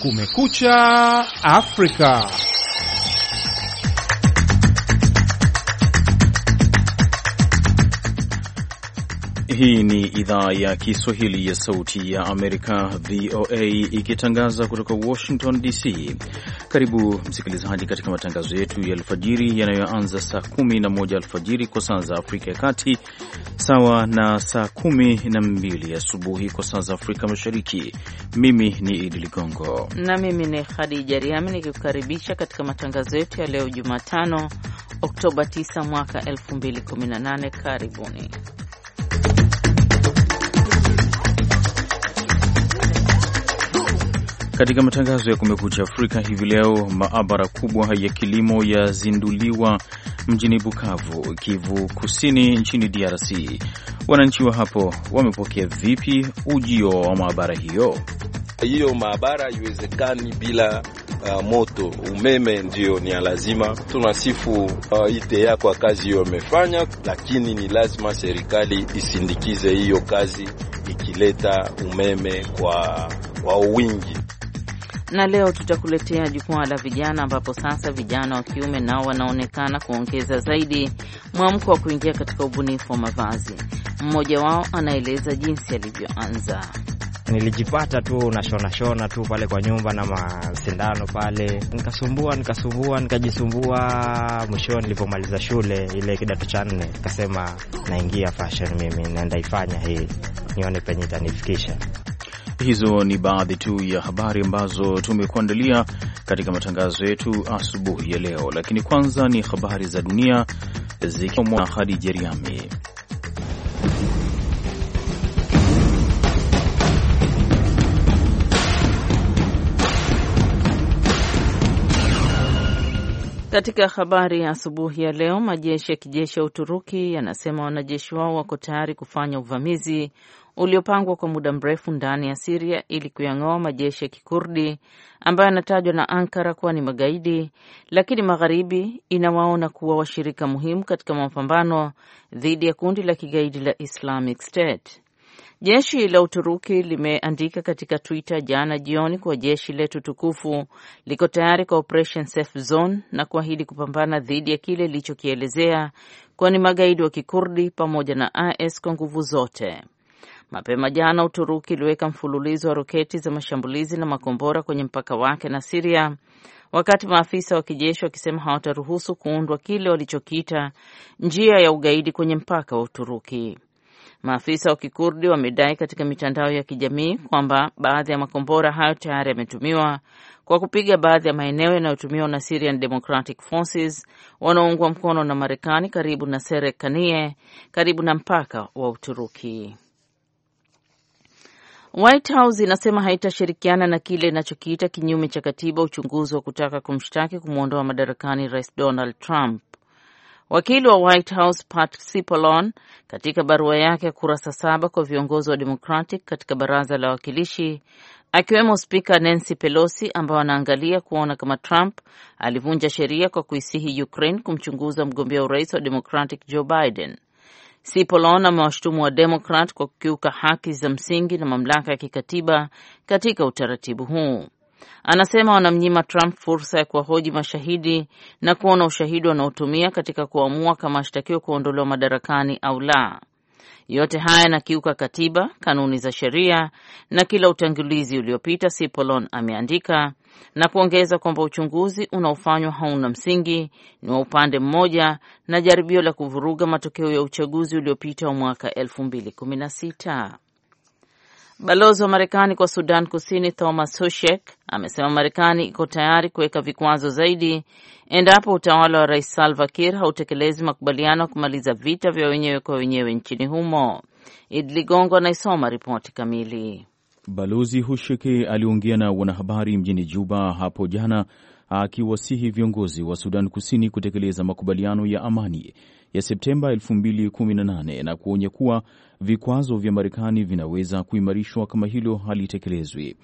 Kumekucha Afrika. Hii ni idhaa ya Kiswahili ya Sauti ya Amerika, VOA, ikitangaza kutoka Washington DC. Karibu msikilizaji katika matangazo yetu ya alfajiri yanayoanza saa 11 alfajiri kwa saa za Afrika ya Kati, sawa na saa 12 asubuhi kwa saa za Afrika Mashariki. Mimi ni Idi Ligongo na mimi ni Khadija Riami nikikukaribisha katika matangazo yetu ya leo Jumatano, Oktoba 9 mwaka 2018. Karibuni. Katika matangazo ya Kumekucha Afrika hivi leo, maabara kubwa ya kilimo yazinduliwa mjini Bukavu, Kivu Kusini, nchini DRC. Wananchi wa hapo wamepokea vipi ujio wa maabara hiyo? Hiyo maabara haiwezekani bila moto. Umeme ndio ni lazima. Tunasifu ITEA kwa kazi hiyo imefanya, lakini ni lazima serikali isindikize hiyo kazi ikileta umeme kwa wingi. Na leo tutakuletea jukwaa la vijana, ambapo sasa vijana wa kiume nao wanaonekana kuongeza zaidi mwamko wa kuingia katika ubunifu wa mavazi. Mmoja wao anaeleza jinsi alivyoanza. Nilijipata tu nashona tu pale kwa nyumba na masindano pale, nikajisumbua. Mwisho nilipomaliza shule ile kidato cha 4, nikasema naingia fashion, mimi naenda ifanya hii nione penye itanifikisha. Hizo ni baadhi tu ya habari ambazo tumekuandalia katika matangazo yetu asubuhi ya leo, lakini kwanza ni habari za dunia zikisomwa na Khadija Riami. Katika habari ya asubuhi ya leo, majeshi ya kijeshi ya Uturuki yanasema wanajeshi wao wako tayari kufanya uvamizi uliopangwa kwa muda mrefu ndani ya Syria ili kuyang'oa majeshi ya Kikurdi ambayo yanatajwa na Ankara kuwa ni magaidi, lakini Magharibi inawaona kuwa washirika muhimu katika mapambano dhidi ya kundi la kigaidi la Islamic State. Jeshi la Uturuki limeandika katika Twitter jana jioni kuwa jeshi letu tukufu liko tayari kwa Operation Safe Zone na kuahidi kupambana dhidi ya kile ilichokielezea kuwa ni magaidi wa Kikurdi pamoja na IS kwa nguvu zote. Mapema jana Uturuki iliweka mfululizo wa roketi za mashambulizi na makombora kwenye mpaka wake na Syria, wakati maafisa wa kijeshi wakisema hawataruhusu kuundwa kile walichokiita njia ya ugaidi kwenye mpaka wa Uturuki. Maafisa wa Kikurdi wamedai katika mitandao ya kijamii kwamba baadhi ya makombora hayo tayari yametumiwa kwa kupiga baadhi ya maeneo yanayotumiwa na Syrian Democratic Forces wanaoungwa mkono na Marekani karibu na Serekanie, karibu na mpaka wa Uturuki. White House inasema haitashirikiana na kile inachokiita kinyume cha katiba uchunguzi wa kutaka kumshtaki kumwondoa madarakani Rais Donald Trump. Wakili wa White House Pat Cipollone katika barua yake ya kurasa 7 kwa viongozi wa Democratic katika baraza la wawakilishi, akiwemo Spika Nancy Pelosi, ambao anaangalia kuona kama Trump alivunja sheria kwa kuisihi Ukraine kumchunguza mgombea urais wa Democratic Joe Biden. Cipollone amewashutumu wa Democrat kwa kukiuka haki za msingi na mamlaka ya kikatiba katika utaratibu huu. Anasema wanamnyima Trump fursa ya kuwahoji mashahidi na kuona ushahidi wanaotumia katika kuamua kama ashtakiwa kuondolewa madarakani au la. Yote haya yanakiuka katiba, kanuni za sheria na kila utangulizi uliopita, Cipollone ameandika, na kuongeza kwamba uchunguzi unaofanywa hauna msingi, ni wa upande mmoja na jaribio la kuvuruga matokeo ya uchaguzi uliopita wa mwaka 2016. Balozi wa Marekani kwa Sudan Kusini Thomas Hushek amesema Marekani iko tayari kuweka vikwazo zaidi endapo utawala wa Rais Salva Kiir hautekelezi makubaliano ya kumaliza vita vya wenyewe kwa wenyewe nchini humo. Idli Gongo anaisoma ripoti kamili. Balozi Hushek aliongea na wanahabari mjini Juba hapo jana akiwasihi viongozi wa Sudan Kusini kutekeleza makubaliano ya amani ya Septemba 2018 na kuonya kuwa vikwazo vya Marekani vinaweza kuimarishwa kama hilo halitekelezwi.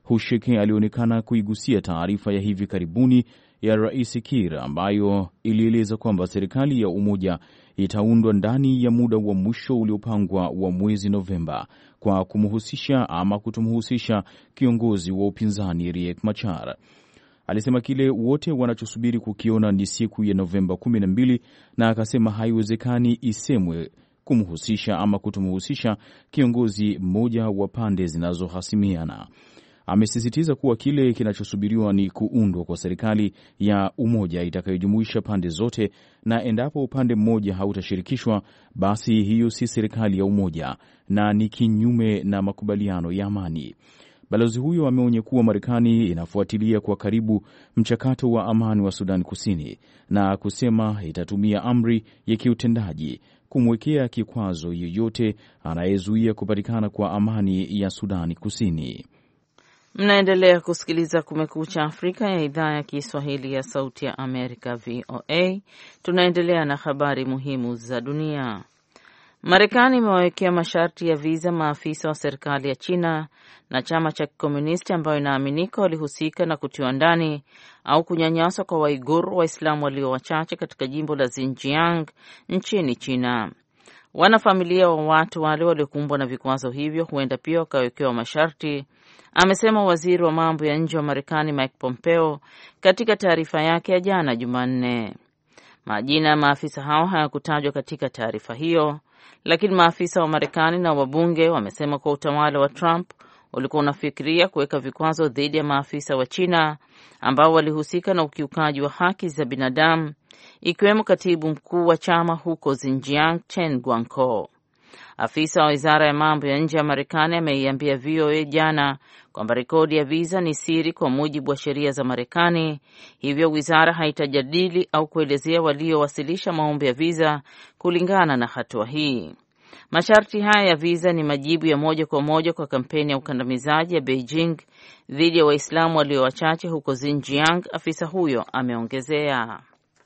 Hushek alionekana kuigusia taarifa ya hivi karibuni ya Rais Kiir ambayo ilieleza kwamba serikali ya umoja itaundwa ndani ya muda wa mwisho uliopangwa wa mwezi Novemba kwa kumhusisha ama kutomhusisha kiongozi wa upinzani Riek Machar. Alisema kile wote wanachosubiri kukiona ni siku ya Novemba 12, na akasema haiwezekani isemwe kumhusisha ama kutomhusisha kiongozi mmoja wa pande zinazohasimiana. Amesisitiza kuwa kile kinachosubiriwa ni kuundwa kwa serikali ya umoja itakayojumuisha pande zote, na endapo upande mmoja hautashirikishwa, basi hiyo si serikali ya umoja na ni kinyume na makubaliano ya amani. Balozi huyo ameonya kuwa Marekani inafuatilia kwa karibu mchakato wa amani wa Sudan Kusini na kusema itatumia amri ya kiutendaji kumwekea kikwazo yeyote anayezuia kupatikana kwa amani ya Sudan Kusini. Mnaendelea kusikiliza Kumekucha Afrika ya idhaa ya Kiswahili ya Sauti ya Amerika, VOA. Tunaendelea na habari muhimu za dunia. Marekani imewawekea masharti ya viza maafisa wa serikali ya China na chama cha kikomunisti ambayo inaaminika walihusika na kutiwa ndani au kunyanyaswa kwa Waigur, Waislamu walio wachache katika jimbo la Xinjiang nchini China. Wanafamilia wa watu wale waliokumbwa na vikwazo hivyo huenda pia wakawekewa masharti, amesema waziri wa mambo ya nje wa Marekani Mike Pompeo katika taarifa yake ya jana Jumanne. Majina ya maafisa hao hayakutajwa katika taarifa hiyo, lakini maafisa wa Marekani na wabunge wamesema kwa utawala wa Trump ulikuwa unafikiria kuweka vikwazo dhidi ya maafisa wa China ambao walihusika na ukiukaji wa haki za binadamu, ikiwemo katibu mkuu wa chama huko Xinjiang, Chen Guangco. Afisa wa wizara ya mambo ya nje ya Marekani ameiambia VOA jana kwamba rekodi ya viza ni siri kwa mujibu wa sheria za Marekani, hivyo wizara haitajadili au kuelezea waliowasilisha maombi ya viza kulingana na hatua hii. Masharti haya ya viza ni majibu ya moja kwa moja kwa kampeni ya ukandamizaji ya Beijing dhidi ya Waislamu walio wachache huko Xinjiang, afisa huyo ameongezea.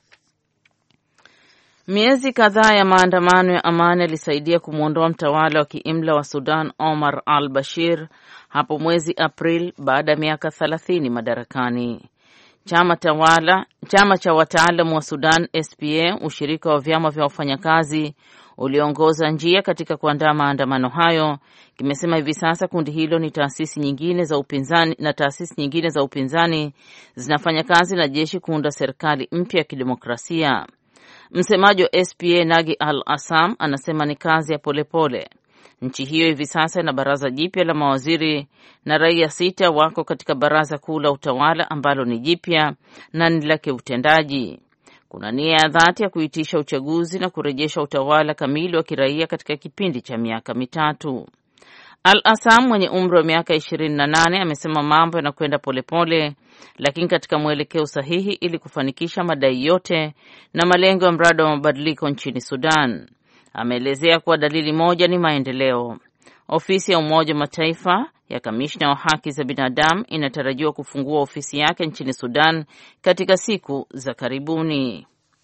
Miezi kadhaa ya maandamano ya amani yalisaidia kumwondoa mtawala wa kiimla wa Sudan Omar al-Bashir hapo mwezi April baada ya miaka 30 madarakani. Chama cha wataalamu wa Sudan SPA, ushirika wa vyama vya wafanyakazi uliongoza njia katika kuandaa maandamano hayo, kimesema hivi sasa kundi hilo ni taasisi nyingine za upinzani zinafanya kazi na jeshi kuunda serikali mpya ya kidemokrasia. Msemaji wa SPA Nagi al-Assam anasema ni kazi ya polepole. Nchi hiyo hivi sasa ina baraza jipya la mawaziri na raia 6 wako katika baraza kuu la utawala ambalo ni jipya na ni la kiutendaji. Kuna nia ya dhati ya kuitisha uchaguzi na kurejesha utawala kamili wa kiraia katika kipindi cha miaka 3. Al-Assam mwenye umri wa miaka 28 amesema mambo yanakwenda polepole lakini katika mwelekeo sahihi ili kufanikisha madai yote na malengo ya mradi wa mabadiliko nchini Sudan. Ameelezea kuwa dalili moja ni maendeleo. Ofisi ya Umoja wa Mataifa ya kamishna wa haki za binadamu inatarajiwa kufungua ofisi yake nchini Sudan katika siku za karibuni.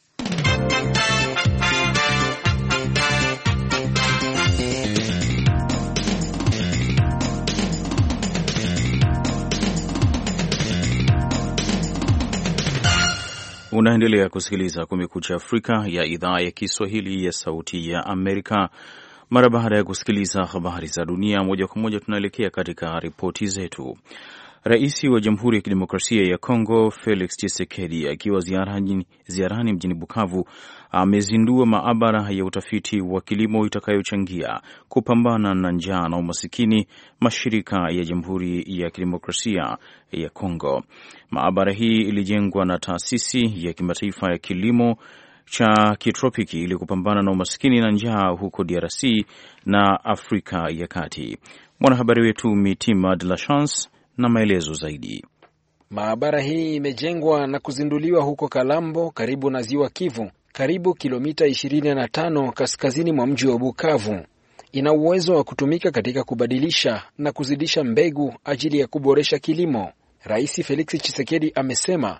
Unaendelea kusikiliza Kumekucha Afrika ya idhaa ya Kiswahili ya Sauti ya Amerika. Mara baada ya kusikiliza habari za dunia moja kwa moja, tunaelekea katika ripoti zetu. Rais wa Jamhuri ya Kidemokrasia ya Kongo Felix Tshisekedi akiwa ziarani mjini Bukavu amezindua maabara ya utafiti wa kilimo itakayochangia kupambana na njaa na umasikini mashirika ya Jamhuri ya Kidemokrasia ya Kongo. Maabara hii ilijengwa na taasisi ya kimataifa ya kilimo cha kitropiki ili kupambana na umasikini na njaa huko DRC na Afrika ya Kati. Mwanahabari wetu Mitima de la Chance na maelezo zaidi. Maabara hii imejengwa na kuzinduliwa huko Kalambo karibu na Ziwa Kivu, karibu kilomita 25 kaskazini mwa mji wa Bukavu. Ina uwezo wa kutumika katika kubadilisha na kuzidisha mbegu ajili ya kuboresha kilimo. Rais Felix Tshisekedi amesema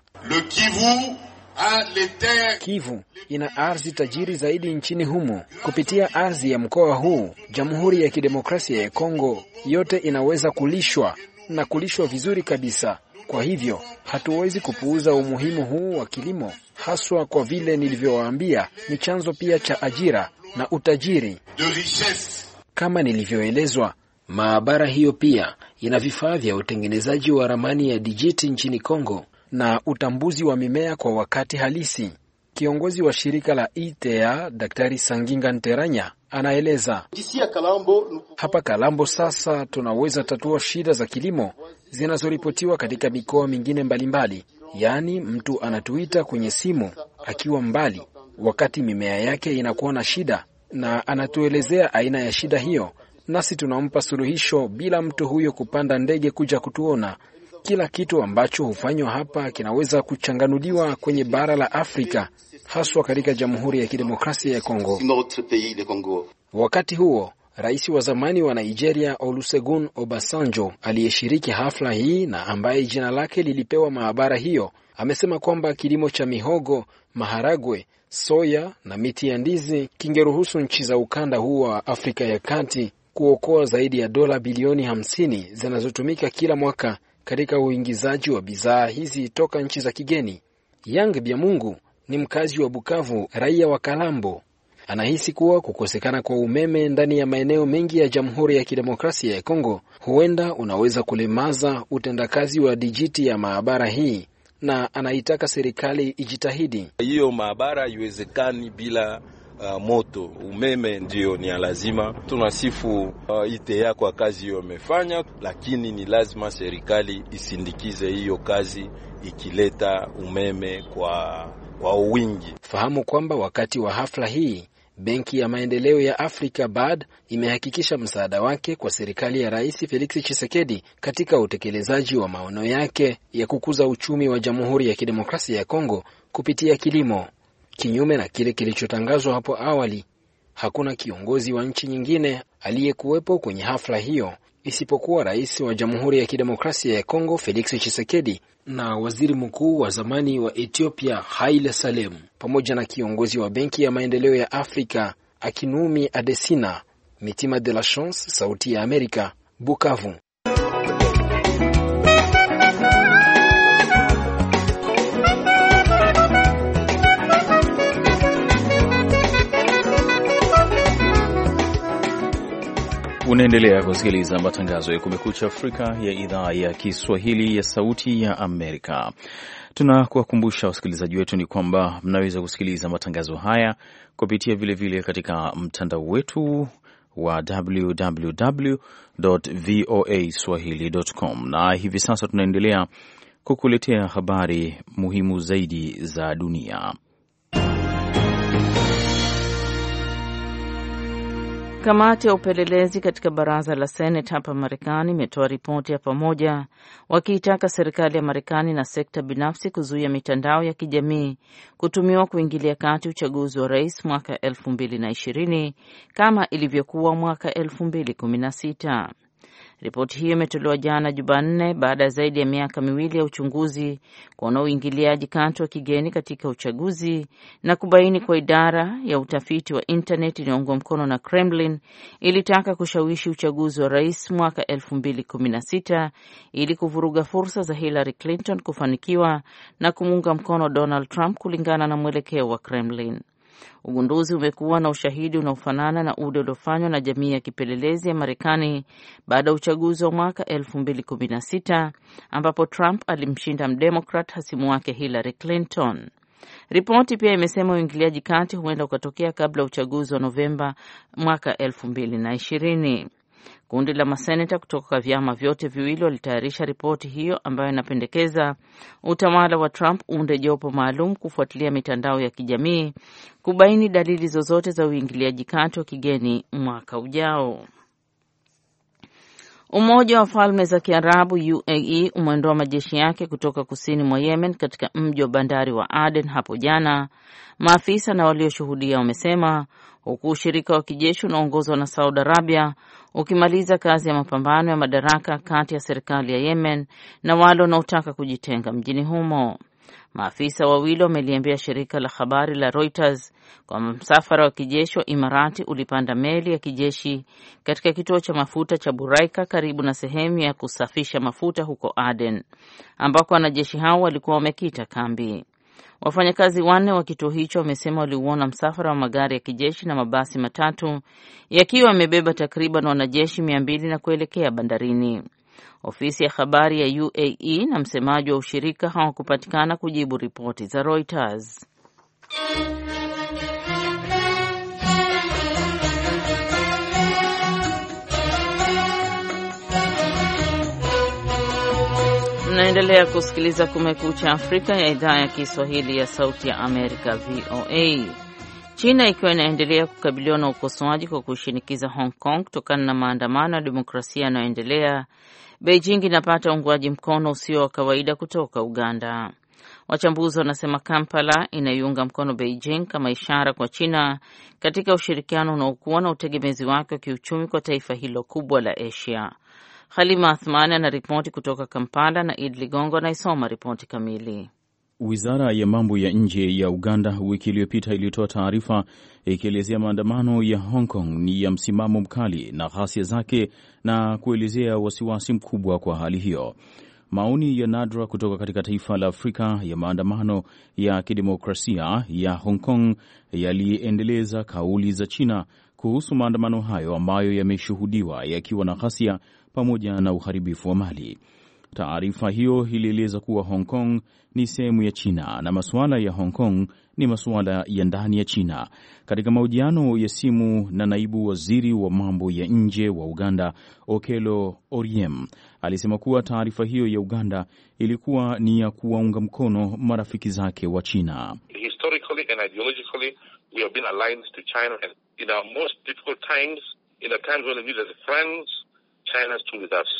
Kivu ina ardhi tajiri zaidi nchini humo. Kupitia ardhi ya mkoa huu, Jamhuri ya Kidemokrasia ya Kongo yote inaweza kulishwa na kulishwa vizuri kabisa. Kwa hivyo hatuwezi kupuuza umuhimu huu wa kilimo, haswa kwa vile nilivyowaambia ni chanzo pia cha ajira na utajiri. Kama nilivyoelezwa, maabara hiyo pia ina vifaa vya utengenezaji wa ramani ya dijiti nchini Kongo na utambuzi wa mimea kwa wakati halisi. Kiongozi wa shirika la ITA, Daktari Sanginga Nteranya, anaeleza, hapa Kalambo sasa tunaweza tatua shida za kilimo zinazoripotiwa katika mikoa mingine mbalimbali. Yaani mtu anatuita kwenye simu akiwa mbali wakati mimea yake inakuwa na shida, na anatuelezea aina ya shida hiyo, nasi tunampa suluhisho bila mtu huyo kupanda ndege kuja kutuona. Kila kitu ambacho hufanywa hapa kinaweza kuchanganuliwa kwenye bara la Afrika, haswa katika Jamhuri ya Kidemokrasia ya Kongo. Wakati huo, rais wa zamani wa Nigeria Olusegun Obasanjo aliyeshiriki hafla hii na ambaye jina lake lilipewa maabara hiyo, amesema kwamba kilimo cha mihogo, maharagwe, soya na miti ya ndizi kingeruhusu nchi za ukanda huu wa Afrika ya Kati kuokoa zaidi ya dola bilioni 50 zinazotumika kila mwaka katika uingizaji wa bidhaa hizi toka nchi za kigeni. Yang Byamungu ni mkazi wa Bukavu, raia wa Kalambo. Anahisi kuwa kukosekana kwa umeme ndani ya maeneo mengi ya Jamhuri ya Kidemokrasia ya Kongo huenda unaweza kulemaza utendakazi wa dijiti ya maabara hii, na anaitaka serikali ijitahidi. Hiyo maabara haiwezekani bila moto. Umeme ndio ni lazima. Tunasifu ITA kwa kazi hiyo imefanya, lakini ni lazima serikali isindikize hiyo kazi ikileta umeme kwa wingi. Fahamu kwamba wakati wa hafla hii Benki ya Maendeleo ya Afrika BAD imehakikisha msaada wake kwa serikali ya Rais Felix Tshisekedi katika utekelezaji wa maono yake ya kukuza uchumi wa Jamhuri ya Kidemokrasia ya Kongo kupitia kilimo. Kinyume na kile kilichotangazwa hapo awali, hakuna kiongozi wa nchi nyingine aliyekuwepo kwenye hafla hiyo isipokuwa Rais wa Jamhuri ya Kidemokrasia ya Kongo Felix Tshisekedi na Waziri Mkuu wa zamani wa Ethiopia Haile Salem, pamoja na kiongozi wa Benki ya Maendeleo ya Afrika Akinwumi Adesina. Mitima de la Chance, Sauti ya Amerika, Bukavu. Unaendelea kusikiliza matangazo ya Kumekucha Afrika ya idhaa ya Kiswahili ya Sauti ya Amerika. Tunakuwakumbusha wasikilizaji wetu ni kwamba mnaweza kusikiliza matangazo haya kupitia vile katika mtandao wetu wa www.voaswahili.com, na hivi sasa tunaendelea kukuletea habari muhimu zaidi za dunia. Kamati ya upelelezi katika baraza la Senate hapa Marekani imetoa ripoti ya pamoja wakiitaka serikali ya Marekani na sekta binafsi kuzuia mitandao ya kijamii kutumiwa kuingilia kati uchaguzi wa rais mwaka 2020 kama ilivyokuwa mwaka 2016. Ripoti hiyo imetolewa jana Jumanne baada ya zaidi ya miaka miwili ya uchunguzi kuona uingiliaji kati wa kigeni katika uchaguzi na kubaini kwa idara ya utafiti wa internet inayoungwa mkono na Kremlin ilitaka kushawishi uchaguzi wa rais mwaka 2016 ili kuvuruga fursa za Hillary Clinton kufanikiwa na kumuunga mkono Donald Trump kulingana na mwelekeo wa Kremlin. Ugunduzi umekuwa na ushahidi unaofanana na ule uliofanywa na jamii ya kipelelezi ya Marekani baada ya uchaguzi wa mwaka 2016 ambapo Trump alimshinda mdemokrat hasimu wake Hillary Clinton. Ripoti pia imesema uingiliaji kati huenda ukatokea kabla ya uchaguzi wa Novemba mwaka 2020. Kundi la maseneta kutoka vyama vyote viwili walitayarisha ripoti hiyo ambayo inapendekeza utawala wa Trump uunde jopo maalum kufuatilia mitandao ya kijamii kubaini dalili zozote za uingiliaji kati wa kigeni mwaka ujao. Umoja wa Falme za Kiarabu UAE umeondoa majeshi yake kutoka kusini mwa Yemen katika mji wa bandari wa Aden hapo jana, maafisa na walioshuhudia wamesema, huku ushirika wa kijeshi unaongozwa na Saudi Arabia ukimaliza kazi ya mapambano ya madaraka kati ya serikali ya Yemen na wale wanaotaka kujitenga mjini humo. Maafisa wawili wameliambia shirika la habari la Reuters kwamba msafara wa kijeshi wa Imarati ulipanda meli ya kijeshi katika kituo cha mafuta cha Buraika karibu na sehemu ya kusafisha mafuta huko Aden, ambako wanajeshi hao walikuwa wamekita kambi. Wafanyakazi 4 wa kituo hicho wamesema waliuona msafara wa magari ya kijeshi na mabasi matatu yakiwa yamebeba takriban wanajeshi 200 na kuelekea bandarini. Ofisi ya habari ya UAE na msemaji wa ushirika hawakupatikana kujibu ripoti za Reuters. Mnaendelea kusikiliza Kumekucha Afrika ya idhaa ya Kiswahili ya Sauti ya Amerika, VOA. China ikiwa inaendelea kukabiliwa na ukosoaji kwa kushinikiza Hong Kong kutokana na maandamano ya demokrasia yanayoendelea, Beijing inapata uungwaji mkono usio wa kawaida kutoka Uganda. Wachambuzi wanasema Kampala inaiunga mkono Beijing kama ishara kwa China katika ushirikiano unaokuwa na utegemezi wake wa kiuchumi kwa taifa hilo kubwa la Asia. Halima Athmani anaripoti kutoka Kampala na Id Ligongo anaisoma ripoti kamili. Wizara ya mambo ya nje ya Uganda wiki iliyopita ilitoa taarifa ikielezea maandamano ya Hong Kong ni ya msimamo mkali na ghasia zake na kuelezea wasiwasi mkubwa kwa hali hiyo. Maoni ya nadra kutoka katika taifa la Afrika ya maandamano ya kidemokrasia ya Hong Kong yaliendeleza kauli za China kuhusu maandamano hayo ambayo yameshuhudiwa yakiwa na ghasia pamoja na uharibifu wa mali. Taarifa hiyo ilieleza kuwa Hong Kong ni sehemu ya China na masuala ya Hong Kong ni masuala ya ndani ya China. Katika mahojiano ya simu na naibu waziri wa mambo ya nje wa Uganda, Okello Oryem, alisema kuwa taarifa hiyo ya Uganda ilikuwa ni ya kuwaunga mkono marafiki zake wa China. Historically and ideologically, we have been aligned to China, and in our most difficult times, in the times when we needed friends, China stood with us.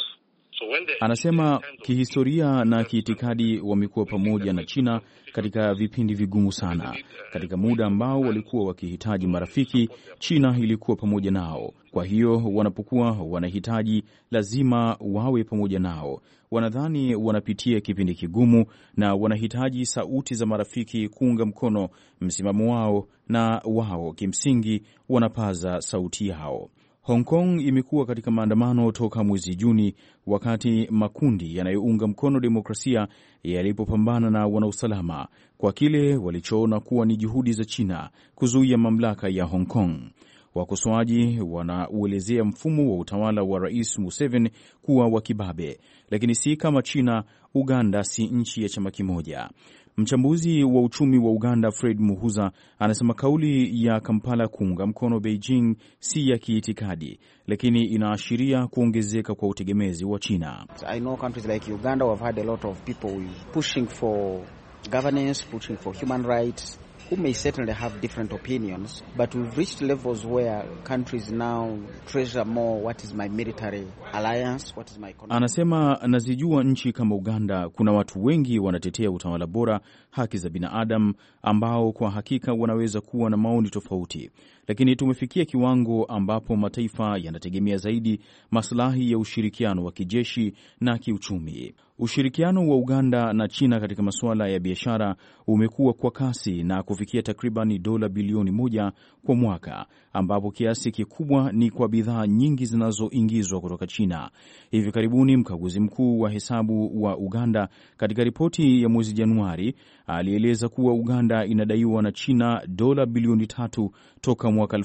Anasema kihistoria na kiitikadi wamekuwa pamoja na China katika vipindi vigumu sana. Katika muda ambao walikuwa wakihitaji marafiki, China ilikuwa pamoja nao. Kwa hiyo wanapokuwa wanahitaji, lazima wawe pamoja nao. Wanadhani wanapitia kipindi kigumu na wanahitaji sauti za marafiki kuunga mkono msimamo wao, na wao kimsingi wanapaza sauti yao. Hong Kong imekuwa katika maandamano toka mwezi Juni wakati makundi yanayounga mkono demokrasia yalipopambana na wanausalama kwa kile walichoona kuwa ni juhudi za China kuzuia mamlaka ya Hong Kong. Wakosoaji wanauelezea mfumo wa utawala wa Rais Museveni kuwa wa kibabe, lakini si kama China. Uganda si nchi ya chama kimoja. Mchambuzi wa uchumi wa Uganda Fred Muhuza anasema kauli ya Kampala kuunga mkono Beijing si ya kiitikadi, lakini inaashiria kuongezeka kwa utegemezi wa China. I know countries like Uganda have had a lot of people pushing for governance, pushing for human rights, who may certainly have different opinions, but we've reached levels where countries now treasure more what is my military alliance, what is my economic. Anasema nazijua nchi kama Uganda kuna watu wengi wanatetea utawala bora, haki za binadamu, ambao kwa hakika wanaweza kuwa na maoni tofauti, lakini tumefikia kiwango ambapo mataifa yanategemea zaidi maslahi ya ushirikiano wa kijeshi na kiuchumi. Ushirikiano wa Uganda na China katika masuala ya biashara umekuwa kwa kasi na kufikia takriban dola bilioni 1 kwa mwaka, ambapo kiasi kikubwa ni kwa bidhaa nyingi zinazoingizwa kutoka China. Hivi karibuni mkaguzi mkuu wa hesabu wa Uganda katika ripoti ya mwezi Januari alieleza kuwa Uganda inadaiwa na China dola bilioni 3 toka mwaka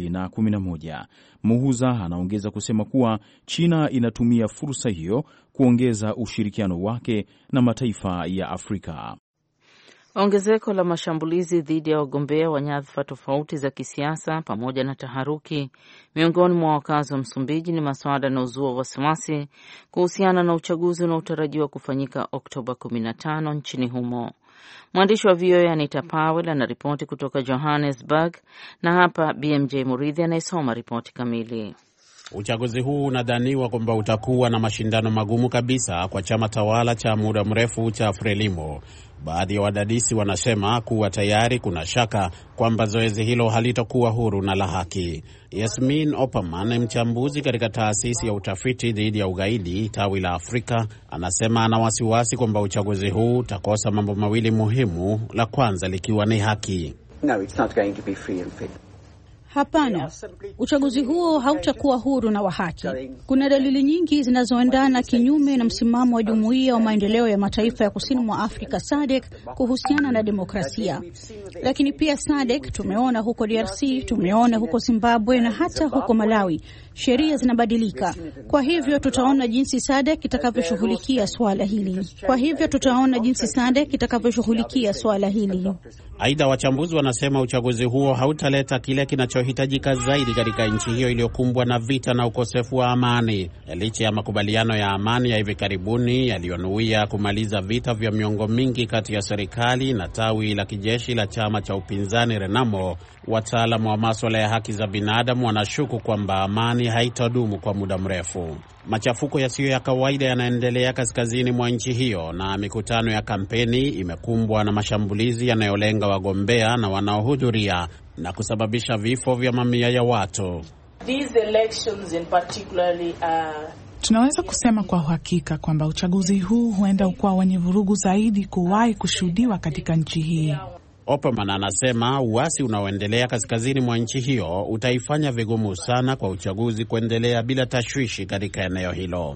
2011. Muhuza anaongeza kusema kuwa China inatumia fursa hiyo kuongeza ushirikiano wake na mataifa ya Afrika. Ongezeko la mashambulizi dhidi ya wagombea wa nyadhifa tofauti za kisiasa pamoja na taharuki miongoni mwa wakazi wa Msumbiji ni masuala yanayozua wasiwasi kuhusiana na uchaguzi unaotarajiwa kufanyika Oktoba 15 nchini humo. Mwandishi wa VOA Anita Powell anaripoti kutoka Johannesburg, na hapa BMJ Muridhi anayesoma ripoti kamili. Uchaguzi huu unadhaniwa kwamba utakuwa na mashindano magumu kabisa kwa chama tawala cha muda mrefu cha Frelimo. Baadhi ya wadadisi wanasema kuwa tayari kuna shaka kwamba zoezi hilo halitakuwa huru na la haki. Yasmin Opperman, mchambuzi katika taasisi ya utafiti dhidi ya ugaidi tawi la Afrika, anasema ana wasiwasi kwamba uchaguzi huu utakosa mambo mawili muhimu, la kwanza likiwa ni haki. No, it's not going to be free and fair. Hapana, uchaguzi huo hautakuwa huru na wa haki. Kuna dalili nyingi zinazoendana kinyume na msimamo wa Jumuiya wa Maendeleo ya Mataifa ya Kusini mwa Afrika SADC kuhusiana na demokrasia. Lakini pia SADC tumeona huko DRC, tumeona huko Zimbabwe na hata huko Malawi, sheria zinabadilika. Kwa hivyo tutaona jinsi SADC itakavyoshughulikia swala hili. Aidha, wachambuzi wanasema uchaguzi huo hautaleta kile kinachohitajika zaidi katika nchi hiyo iliyokumbwa na vita na ukosefu wa amani. Licha ya makubaliano ya amani ya hivi karibuni yaliyonuia kumaliza vita vya miongo mingi kati ya serikali na tawi la kijeshi la chama cha upinzani Renamo, wataalamu wa masuala ya haki za binadamu wanashuku kwamba amani haitadumu kwa muda mrefu. Machafuko yasiyo ya kawaida yanaendelea kaskazini mwa nchi hiyo, na mikutano ya kampeni imekumbwa na mashambulizi yanayolenga wagombea na wanaohudhuria na kusababisha vifo vya mamia ya watu. Tunaweza kusema kwa uhakika kwamba uchaguzi huu huenda ukawa wenye vurugu zaidi kuwahi kushuhudiwa katika nchi hii. Opperman anasema uasi unaoendelea kaskazini mwa nchi hiyo utaifanya vigumu sana kwa uchaguzi kuendelea bila tashwishi katika eneo hilo.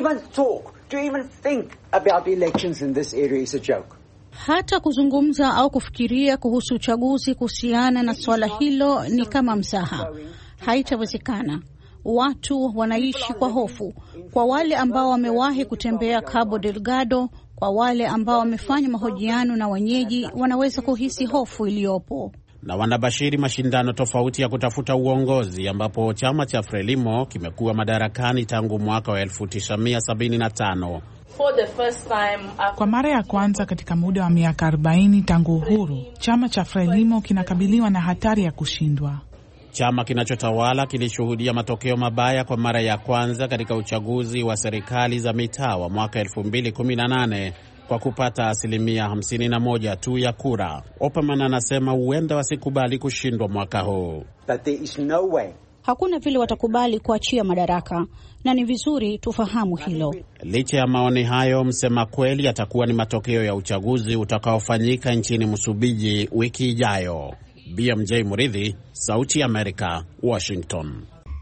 Hata kuzungumza au kufikiria kuhusu uchaguzi kuhusiana na swala hilo ni kama mzaha. Haitawezekana. Watu wanaishi kwa hofu. Kwa wale ambao wamewahi kutembea Cabo Delgado, kwa wale ambao wamefanya mahojiano na wenyeji, wanaweza kuhisi hofu iliyopo. Na wanabashiri mashindano tofauti ya kutafuta uongozi, ambapo chama cha Frelimo kimekuwa madarakani tangu mwaka wa 1975. Kwa mara ya kwanza katika muda wa miaka 40 tangu uhuru, chama cha Frelimo kinakabiliwa na hatari ya kushindwa. Chama kinachotawala kilishuhudia matokeo mabaya kwa mara ya kwanza katika uchaguzi wa serikali za mitaa wa mwaka 2018 kwa kupata 51% tu ya kura. Opperman anasema huenda wasikubali kushindwa mwaka huu. Hakuna vile watakubali kuachia madaraka, na ni vizuri tufahamu hilo. Licha ya maoni hayo, msema kweli atakuwa ni matokeo ya uchaguzi utakaofanyika nchini Msumbiji wiki ijayo. BMJ Muridhi, Sauti ya Amerika, Washington.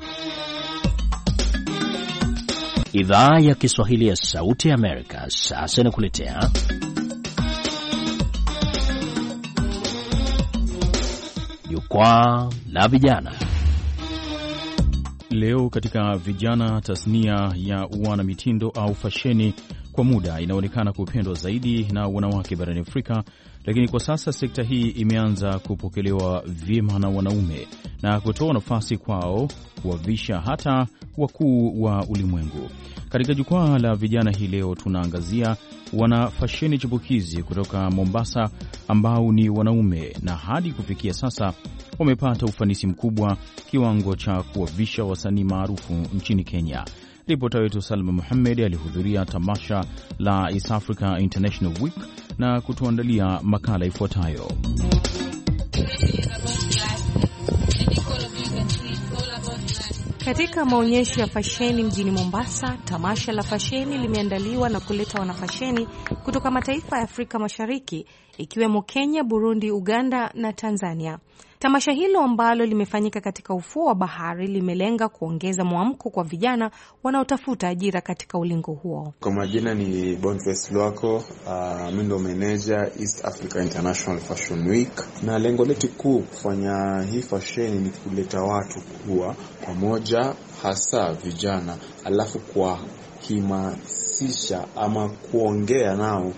Idhaa ya Kiswahili ya Sauti ya Amerika sasa inakuletea Jukwaa la Vijana. Leo katika vijana, tasnia ya wanamitindo au fasheni kwa muda inaonekana kupendwa zaidi na wanawake barani Afrika, lakini kwa sasa sekta hii imeanza kupokelewa vyema na wanaume na kutoa nafasi kwao kuwavisha hata wakuu wa ulimwengu. Katika jukwaa la vijana hii leo tunaangazia wana fasheni chipukizi kutoka Mombasa ambao ni wanaume na hadi kufikia sasa wamepata ufanisi mkubwa kiwango cha kuwavisha wasanii maarufu nchini Kenya. Ripota wetu Salma Muhammad alihudhuria tamasha la East Africa International Week na kutuandalia makala ifuatayo. Katika maonyesho ya fasheni mjini Mombasa, tamasha la fasheni limeandaliwa na kuleta wanafasheni kutoka mataifa ya Afrika Mashariki ikiwemo Kenya, Burundi, Uganda na Tanzania. Tamasha hilo ambalo limefanyika katika ufuo wa bahari limelenga kuongeza mwamko kwa vijana wanaotafuta ajira katika ulingo huo. Kwa majina ni Boniface Lwako, mimi ndo manager East Africa International Fashion Week, na lengo letu kuu kufanya hii fashion ni kuleta watu kuwa pamoja, hasa vijana, alafu kwa himasisha ama kuongea nao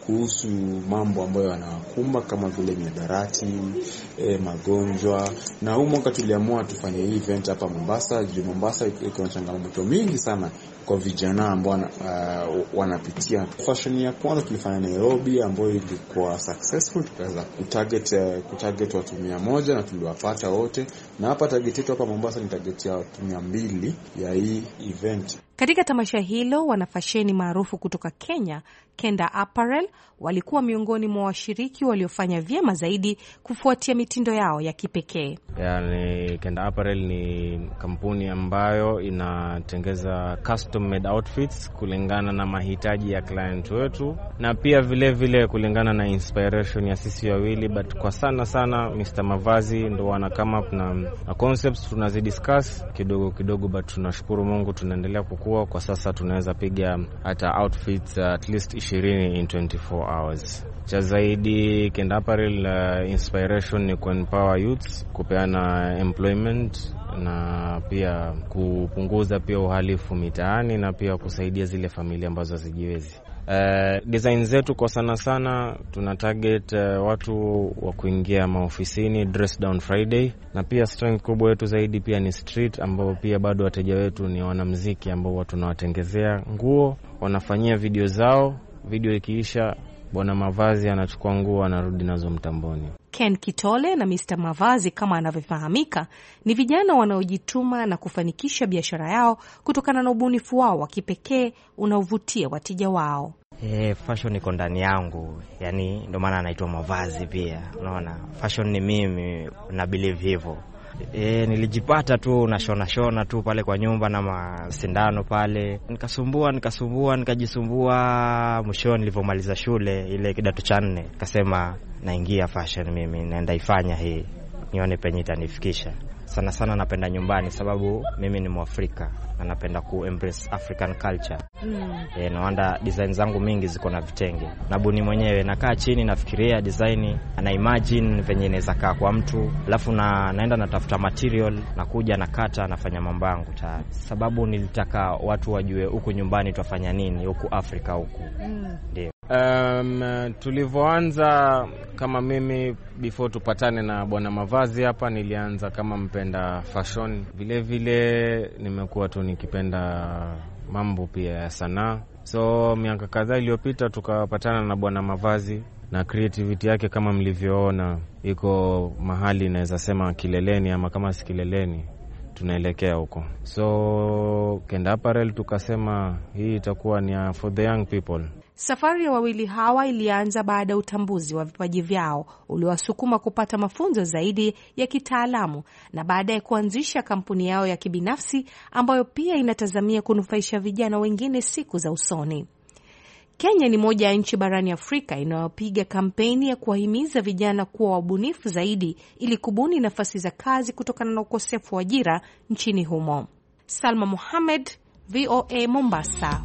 kuhusu mambo ambayo yanawakumba kama vile mihadarati, magonjwa. Na huu mwaka tuliamua tufanye hii event hapa Mombasa. Mombasa iko na changamoto mingi sana kwa vijana ambao wanapitia. Fashion ya kwanza tulifanya Nairobi ambayo ilikuwa successful, tukaweza kutarget watu 100 na tuliwapata wote. Na hapa target yetu hapa Mombasa ni target ya watu 200 ya hii event. Katika tamasha hilo, wanafasheni maarufu kutoka Kenya, Kenda Apparel, walikuwa miongoni mwa washiriki waliofanya vyema zaidi kufuatia mitindo yao ya kipekee. Yani, Kenda Apparel ni kampuni ambayo inatengeza custom made outfits kulingana na mahitaji ya client wetu, na pia vile kulingana na inspiration ya sisi wawili, but kwa sana Mr. Mavazi ndo wana come up na concepts tunazidiscuss kidogo, but tunashukuru Mungu tunaendelea kukua. Kwa sasa tunaweza piga hata outfits at least 20 in 24 hours. Cha zaidi, Kenda Apparel inspiration ni kuempower youths, kupeana employment na pia kupunguza pia uhalifu mitaani na pia kusaidia zile familia ambazo hazijiwezi. Design zetu kwa sana tuna target watu wa kuingia maofisini, dress down Friday, na pia strength kubwa yetu zaidi pia ni street, ambao pia bado wateja wetu ni wanamuziki ambao tunawatengezea nguo, wanafanyia video zao. Video ikiisha, bwana Mavazi anachukua nguo anarudi nazo mtamboni. Ken Kitole na Mr. Mavazi kama anavyofahamika ni vijana wanaojituma na kufanikisha biashara yao kutokana na ubunifu wao wa kipekee unaovutia wateja wao. Fashion iko ndani yangu, yani ndio maana anaitwa Mavazi pia. Unaona, fashion ni mimi, na believe hivyo. Nilijipata tu na shona tu pale kwa nyumba na masindano pale. Nikajisumbua. Mwishoni nilipomaliza shule ile kidato cha 4, nikasema naingia fashion mimi, naenda ifanya hii nione penye itanifikisha. Sana napenda nyumbani sababu mimi ni Mwafrika na napenda embrace African culture. Naanda design zangu mingi ziko na vitenge. Nabuni mwenyewe, nakaa chini nafikiria design, na imagine venye inaweza kaa kwa mtu, alafu naenda natafuta material, nakuja nakata, nafanya mambo yangu tayari. Sababu nilitaka watu wajue huku nyumbani twafanya nini huku Afrika huku. Ndio. Tulivyoanza kama mimi, before tupatane na bwana Mavazi hapa, nilianza kama mpenda fashion. Vile nimekuwa tu nikipenda mambo pia ya sanaa. So miaka kadhaa iliyopita tukapatana na bwana Mavazi, na creativity yake kama mlivyoona iko mahali naweza sema kileleni, ama kama si kileleni tunaelekea huko. So Kenda Apparel tukasema hii itakuwa ni for the young people. Safari ya wawili hawa ilianza baada ya utambuzi wa vipaji vyao uliowasukuma kupata mafunzo zaidi ya kitaalamu na baadaye kuanzisha kampuni yao ya kibinafsi ambayo pia inatazamia kunufaisha vijana wengine siku za usoni. Kenya ni moja ya nchi barani Afrika inayopiga kampeni ya kuwahimiza vijana kuwa wabunifu zaidi ili kubuni nafasi za kazi kutokana na ukosefu wa ajira nchini humo. Salma Mohamed, VOA Mombasa.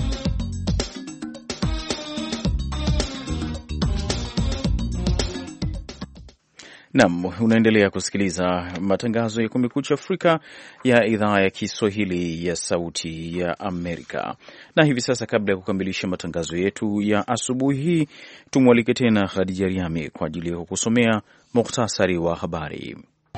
Naam, unaendelea kusikiliza matangazo ya Kumekucha Afrika ya idhaa ya Kiswahili ya Sauti ya Amerika. Na hivi sasa, kabla ya kukamilisha matangazo yetu ya asubuhi hii, tumwalike tena Khadija Riami kwa ajili ya kusomea mukhtasari wa habari.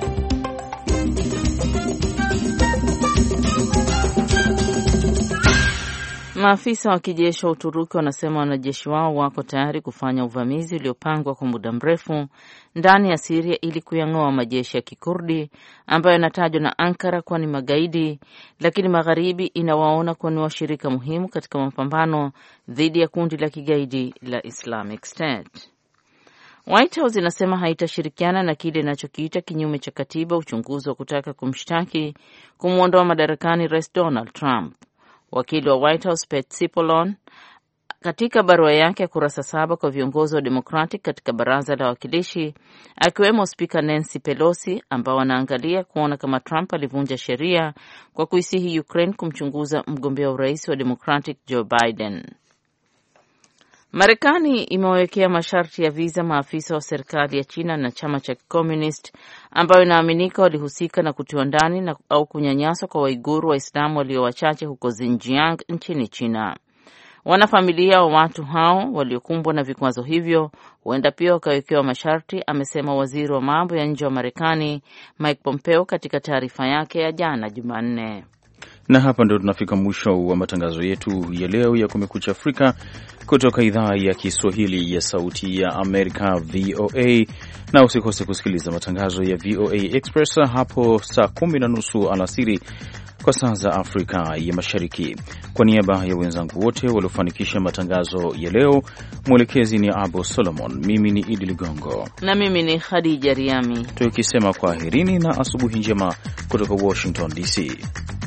Maafisa wa kijeshi wa Uturuki wanasema wanajeshi wao wako tayari kufanya uvamizi uliopangwa kwa muda mrefu ndani ya Syria ili kuyang'oa majeshi ya Kikurdi ambayo yanatajwa na Ankara kuwa ni magaidi, lakini Magharibi inawaona kuwa ni washirika muhimu katika mapambano dhidi ya kundi la kigaidi la Islamic State. White House inasema haitashirikiana na kile inachokiita kinyume cha katiba uchunguzi wa kutaka kumshtaki kumwondoa madarakani Rais Donald Trump. Wakili wa White House Pat Cipollone katika barua yake ya kurasa 7 kwa viongozi wa Democratic katika baraza la wawakilishi, akiwemo Spika Nancy Pelosi, ambao wanaangalia kuona kama Trump alivunja sheria kwa kuisihi Ukraine kumchunguza mgombea urais wa Democratic Joe Biden. Marekani imewawekea masharti ya visa maafisa wa serikali ya China na chama cha Communist ambayo inaaminika walihusika na kutiwa ndani au kunyanyaswa kwa Waiguru Waislamu walio wachache huko Xinjiang nchini China. Wanafamilia wa watu hao waliokumbwa na vikwazo hivyo huenda pia wakawekewa masharti, amesema waziri wa mambo ya nje wa Marekani Mike Pompeo katika taarifa yake ya jana Jumanne. Na hapa ndio tunafika mwisho wa matangazo yetu ya leo ya Kumekucha Afrika kutoka idhaa ya Kiswahili ya Sauti ya Amerika, VOA. Na usikose kusikiliza matangazo ya VOA Express hapo saa 10:30 alasiri kwa saa za Afrika ya Mashariki. Kwa niaba ya wenzangu wote waliofanikisha matangazo ya leo, mwelekezi ni Abu Solomon, mimi ni Idi Ligongo na mimi ni Khadija Riami, tukisema kwaherini na asubuhi njema kutoka Washington DC.